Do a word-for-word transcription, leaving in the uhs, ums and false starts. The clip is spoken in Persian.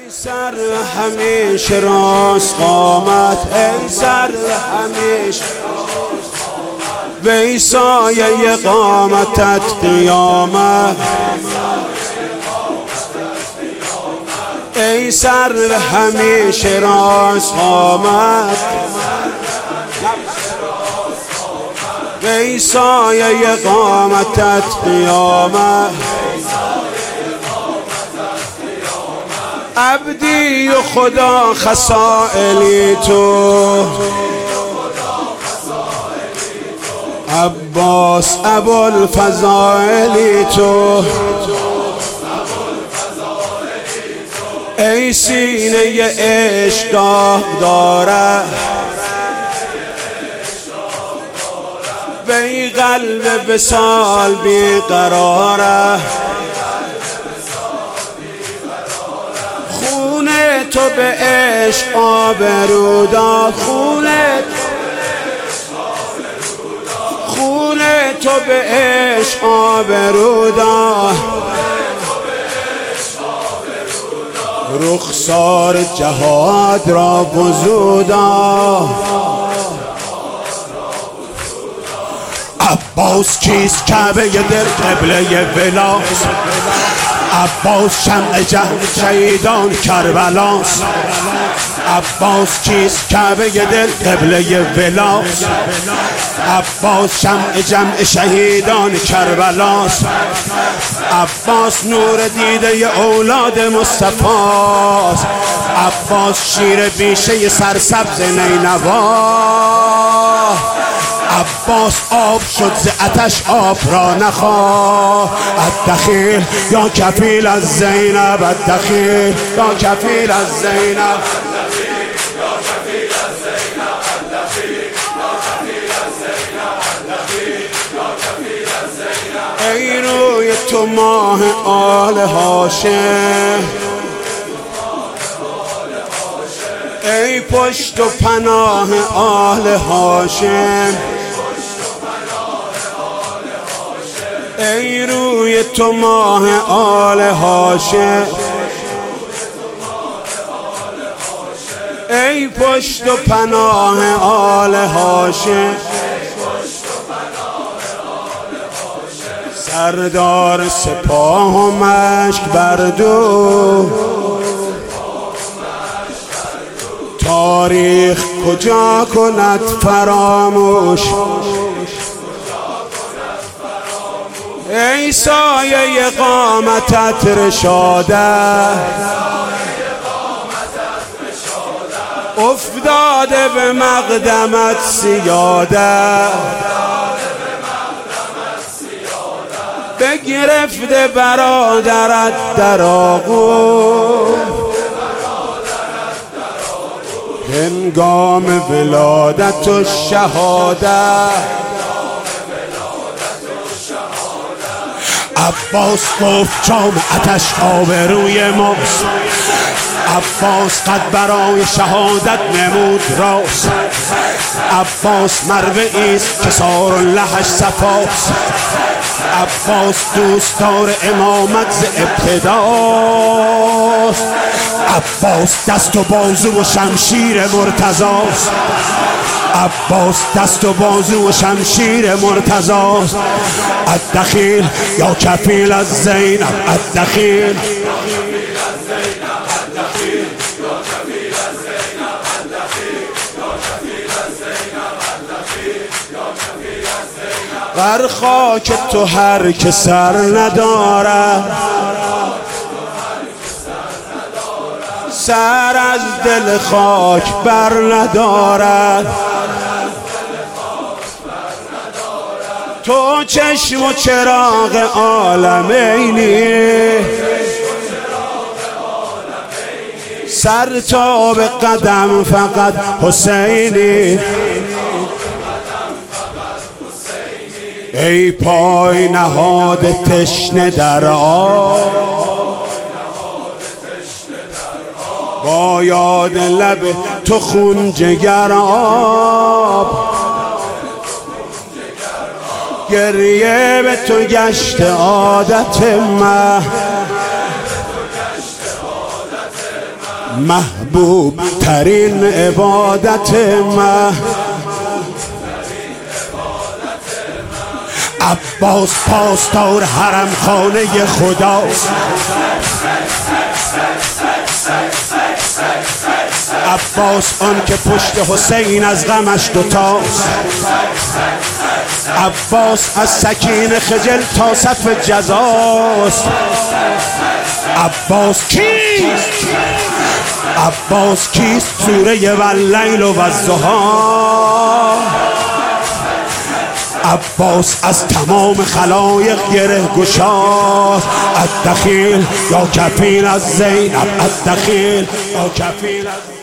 ای سر همیشه راست قامت، ای سر همیشه وی سایه قامتت قیامت، ای سر همیشه راست قامت وی سایه قامتت قیامت. عبدی و خدا خصائلی تو، عباس ابوالفضائلی تو، ای سینه عشق داره وی قلب وصال بیقراره، خون تو به عشق آبرو داد، خون خون تو به عشق آبرو داد، رخسار جهاد را وضودا. عباس کیست کعبه دل قبله ولاست، عباس شمع جهل شهیدان کربلاست، عباس کیست کعبه دل قبله ولاست، عباس شمع جمع شهیدان کربلاست، عباس نور دیده اولاد مصطفاست، عباس شیر بیشه سرسبز نینوا، عباس آب شد ز آتش آب را نخواه، الدخیل یا کفیل از زینب، الدخیل یا کفیل از زینب، ای روی تو ماه آل هاشم، ای پشت و پناه آل هاشم، ای روی تو ماه آل هاشم، ای پشت و پناه آل هاشم، سردار سپاه و مشک بردو، تاریخ کجا کند فراموش، ای سایه قامتت رشاده، افتاده به مقدمت سیاده، بگرفته برادرت در آغوش، هنگام ولادت و شهادت. عباس گفت جام آتش آبروی ماست، عباس قد برای شهادت نمود راست، عباس مروه ایست که سار لحش صفاست، عباس دوستدار امامت ز ابتداست، عباس دست و بازو و شمشیر مرتضاست، عباس دست و بازو و شمشیر مرتضاست، الدخیل یا کفیل از زینب، الدخیل بر خاک تو هر که سر ندارد، سر از دل خاک بر ندارد، تو چشم و چراغ عالمینی، سر تا به قدم فقط حسینی، ای پای نهاد تشنه در آب، با یاد لب تو خون جگر آب، گریه به تو گشت عادت من، محبوب ترین عبادت من عباس پاسدار حرم خانه خداست عباس آن که پشت حسین از غمش دوتاست عباس از سکین خجل تا صف جزاست عباس کیست عباس کیست سوره واللیل و والضحی عباس از تمام خلایق گره گشاست الدخیل یا کفیل از زینب الدخیل یا کفیل از